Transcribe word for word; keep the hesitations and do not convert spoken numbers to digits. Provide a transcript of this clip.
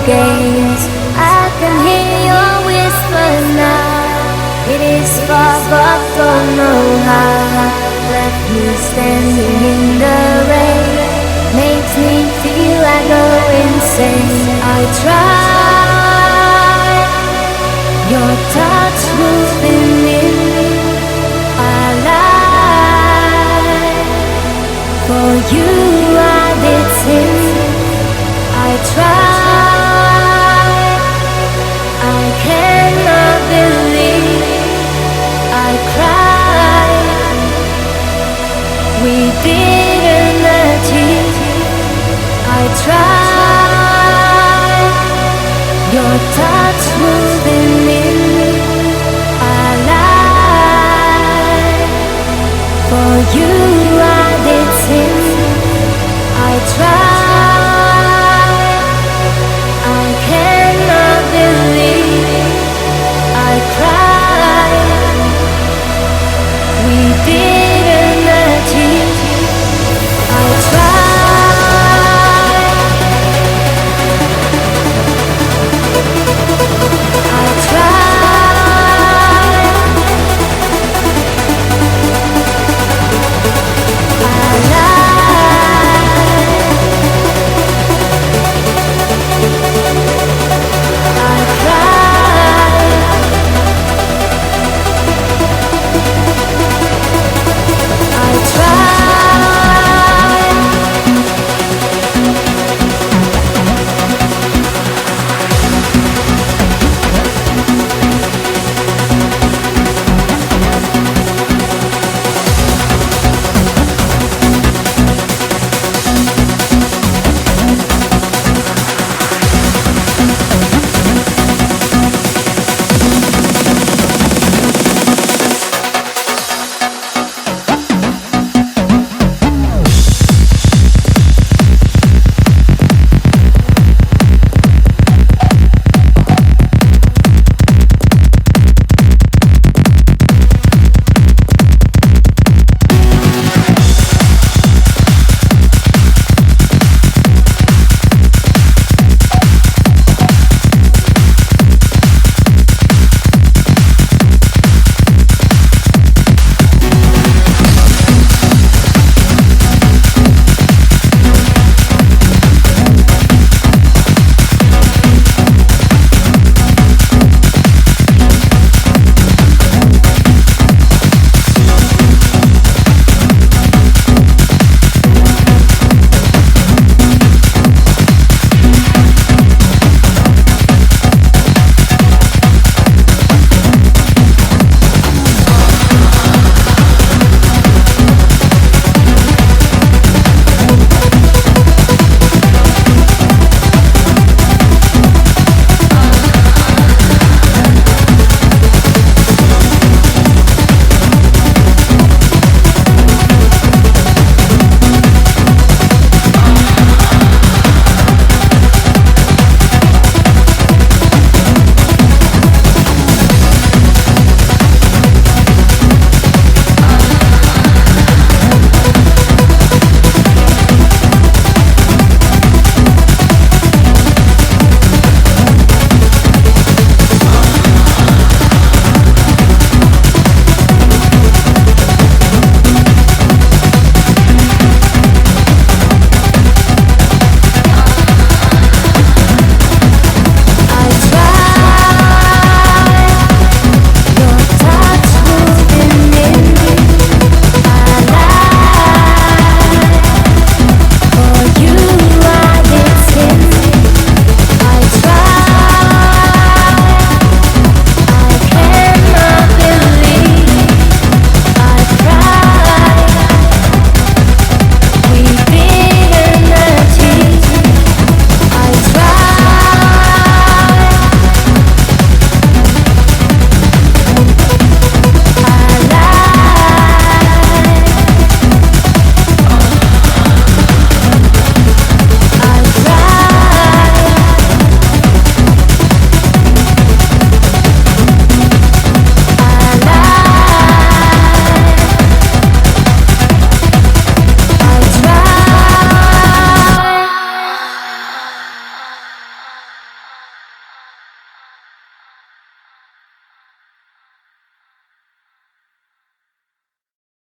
gaze. I can hear your whisper now. It is far, but don't know how. Left me standing in the rain. Makes me feel I go insane. I try. Your touch moving in. I lie. For you I did sin. I try. I cannot believe. I cry. We didn't achieve. I try. Your touch moves.